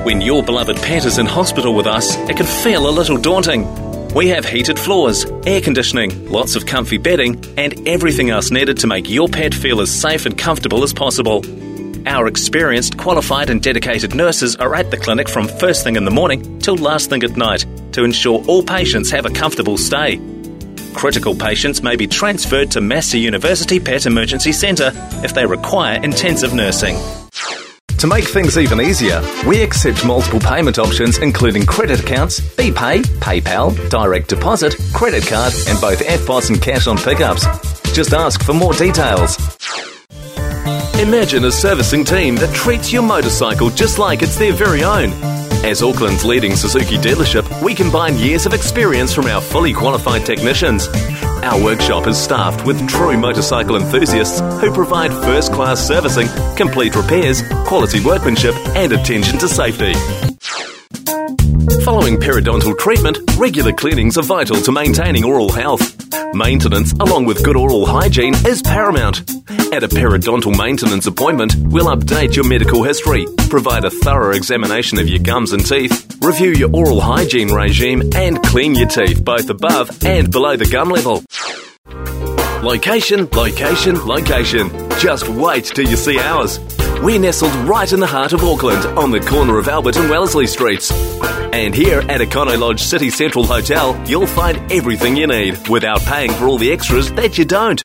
When your beloved pet is in hospital with us, it can feel a little daunting. We have heated floors, air conditioning, lots of comfy bedding, and everything else needed to make your pet feel as safe and comfortable as possible. Our experienced, qualified and dedicated nurses are at the clinic from first thing in the morning till last thing at night to ensure all patients have a comfortable stay. Critical patients may be transferred to Massey University Pet Emergency Centre if they require intensive nursing. To make things even easier, we accept multiple payment options including credit accounts, BPay, PayPal, direct deposit, credit card and both EFTPOS and cash on pickups. Just ask for more details. Imagine a servicing team that treats your motorcycle just like it's their very own. As Auckland's leading Suzuki dealership, we combine years of experience from our fully qualified technicians. Our workshop is staffed with true motorcycle enthusiasts who provide first-class servicing, complete repairs, quality workmanship and attention to safety. Following periodontal treatment, regular cleanings are vital to maintaining oral health. Maintenance, along with good oral hygiene, is paramount. At a periodontal maintenance appointment, we'll update your medical history, provide a thorough examination of your gums and teeth, review your oral hygiene regime, and clean your teeth both above and below the gum level. Location, location, location. Just wait till you see ours. We're nestled right in the heart of Auckland, on the corner of Albert and Wellesley Streets. And here at Econo Lodge City Central Hotel, you'll find everything you need without paying for all the extras that you don't.